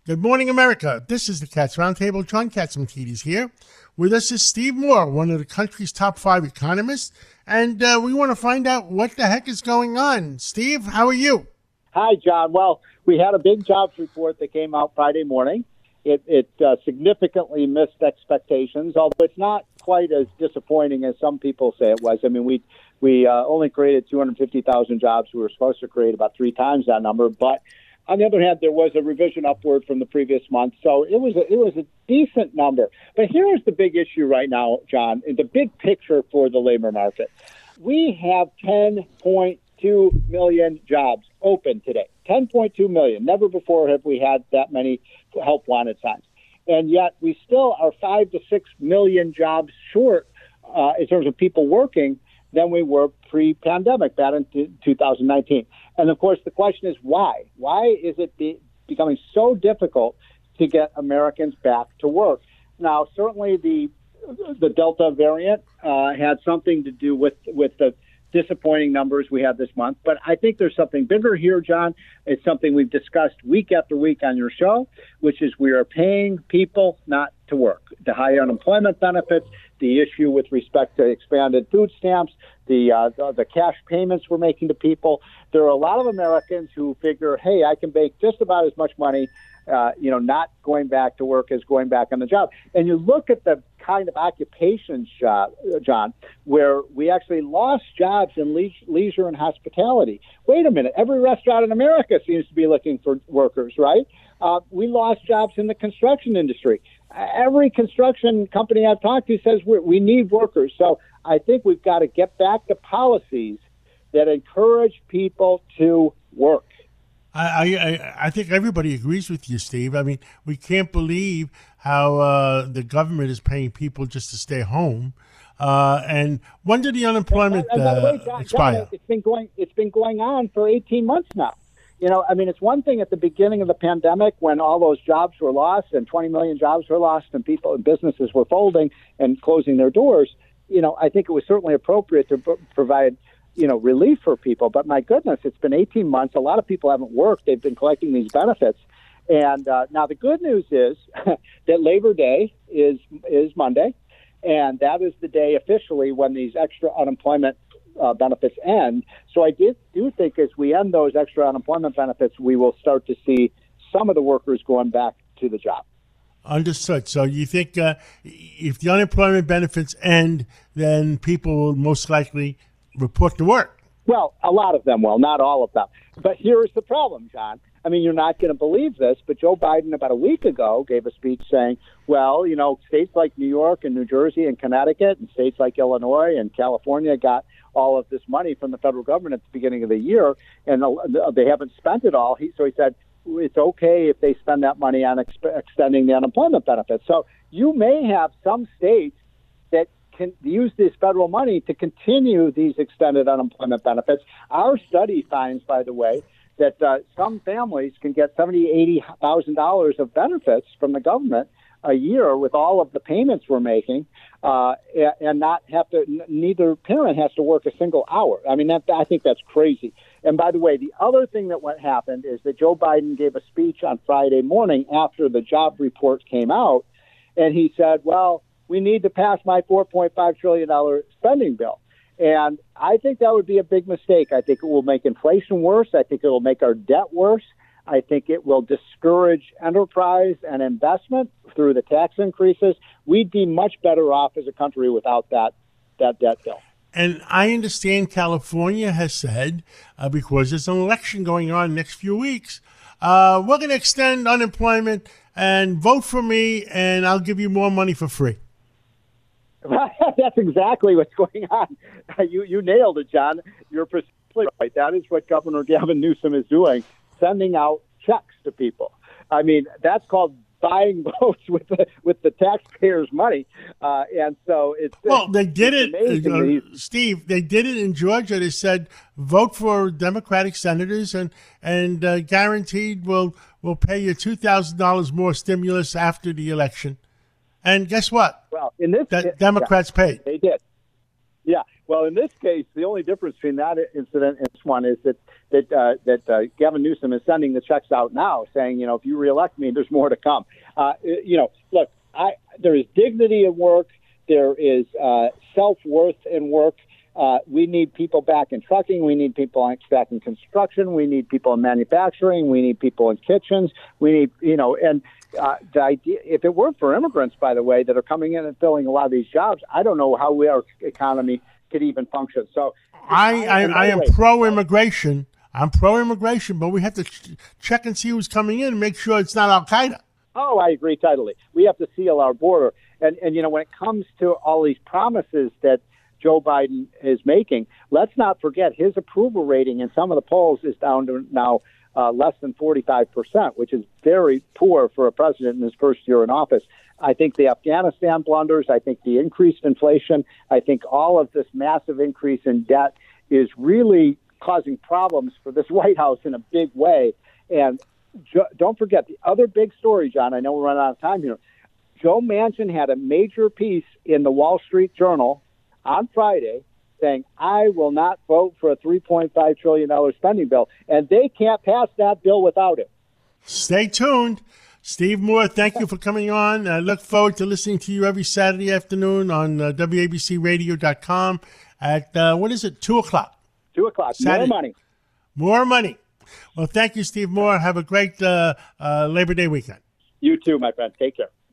Good morning, America. This is the Cats Roundtable. John Katzimatidis here. With us is Steve Moore, one of the country's top 5 economists, and we want to find out what the heck is going on. Steve, how are you? Hi, John. Well, we had a big jobs report that came out Friday morning. It significantly missed expectations, although it's not quite as disappointing as some people say it was. I mean, we only created 250,000 jobs. We were supposed to create about 3 times that number, but on the other hand, there was a revision upward from the previous month, so it was a decent number. But here's the big issue right now, John, the big picture for the labor market. We have 10.2 million jobs open today. 10.2 million. Never before have we had that many help wanted signs. And yet we still are 5 to 6 million jobs short in terms of people working than we were pre-pandemic, back in 2019. And, of course, the question is why? Why is it becoming so difficult to get Americans back to work? Now, certainly the Delta variant had something to do with the disappointing numbers we had this month. But I think there's something bigger here, John. It's something we've discussed week after week on your show, which is we are paying people not to work. The high unemployment benefits, the issue with respect to expanded food stamps, the cash payments we're making to people. There are a lot of Americans who figure, hey, I can make just about as much money not going back to work as going back on the job. And you look at the kind of occupations, John, where we actually lost jobs in leisure and hospitality. Wait a minute. Every restaurant in America seems to be looking for workers, right? We lost jobs in the construction industry. Every construction company I've talked to says we need workers. So I think we've got to get back to policies that encourage people to work. I think everybody agrees with you, Steve. I mean, we can't believe how the government is paying people just to stay home. And when did the unemployment expire? John, it's been going on for 18 months now. It's one thing at the beginning of the pandemic when all those jobs were lost and 20 million jobs were lost and people and businesses were folding and closing their doors. I think it was certainly appropriate to provide relief for people. But my goodness, it's been 18 months. A lot of people haven't worked. They've been collecting these benefits. And now the good news is that Labor Day is Monday, and that is the day officially when these extra unemployment benefits end. So I do think as we end those extra unemployment benefits, we will start to see some of the workers going back to the job. Understood. So you think if the unemployment benefits end, then people will most likely report to work? Well, a lot of them will, not all of them. But here's the problem, John. I mean, you're not going to believe this, but Joe Biden about a week ago gave a speech saying, well, states like New York and New Jersey and Connecticut and states like Illinois and California got all of this money from the federal government at the beginning of the year, and they haven't spent it all. So he said it's okay if they spend that money on extending the unemployment benefits. So you may have some states that can use this federal money to continue these extended unemployment benefits. Our study finds, by the way, that some families can get $80,000 of benefits from the government a year with all of the payments we're making, and not have to. Neither parent has to work a single hour. I mean, I think that's crazy. And by the way, the other thing that happened is that Joe Biden gave a speech on Friday morning after the job report came out, and he said, "Well, we need to pass my $4.5 trillion spending bill." And I think that would be a big mistake. I think it will make inflation worse. I think it will make our debt worse. I think it will discourage enterprise and investment through the tax increases. We'd be much better off as a country without that debt bill. And I understand California has said, because there's an election going on next few weeks, we're going to extend unemployment and vote for me, and I'll give you more money for free. That's exactly what's going on. You nailed it, John. You're precisely right. That is what Governor Gavin Newsom is doing, sending out checks to people. I mean, that's called buying votes with the taxpayers' money. And so it's they did it, Steve. They did it in Georgia. They said vote for Democratic senators, and guaranteed we'll pay you $2,000 more stimulus after the election. And guess what? Well, in this Democrats paid. They did. Yeah. Well, in this case, the only difference between that incident and this one is that that Gavin Newsom is sending the checks out now, saying, if you reelect me, there's more to come. Look, there is dignity in work. There is self-worth in work. We need people back in trucking. We need people back in construction. We need people in manufacturing. We need people in kitchens. We need, and the idea, if it weren't for immigrants, by the way, that are coming in and filling a lot of these jobs, I don't know how our economy could even function. So I am pro-immigration. I'm pro-immigration, but we have to check and see who's coming in and make sure it's not Al-Qaeda. Oh, I agree totally. We have to seal our border. And when it comes to all these promises that Joe Biden is making, let's not forget his approval rating in some of the polls is down to now less than 45%, which is very poor for a president in his first year in office. I think the Afghanistan blunders, I think the increased inflation, I think all of this massive increase in debt is really causing problems for this White House in a big way. And don't forget the other big story, John. I know we're running out of time here. Joe Manchin had a major piece in the Wall Street Journal on Friday saying, I will not vote for a $3.5 trillion spending bill. And they can't pass that bill without it. Stay tuned. Steve Moore, thank you for coming on. I look forward to listening to you every Saturday afternoon on WABCRadio.com at, 2 o'clock? 2 o'clock. Saturday. More money. More money. Well, thank you, Steve Moore. Have a great Labor Day weekend. You too, my friend. Take care.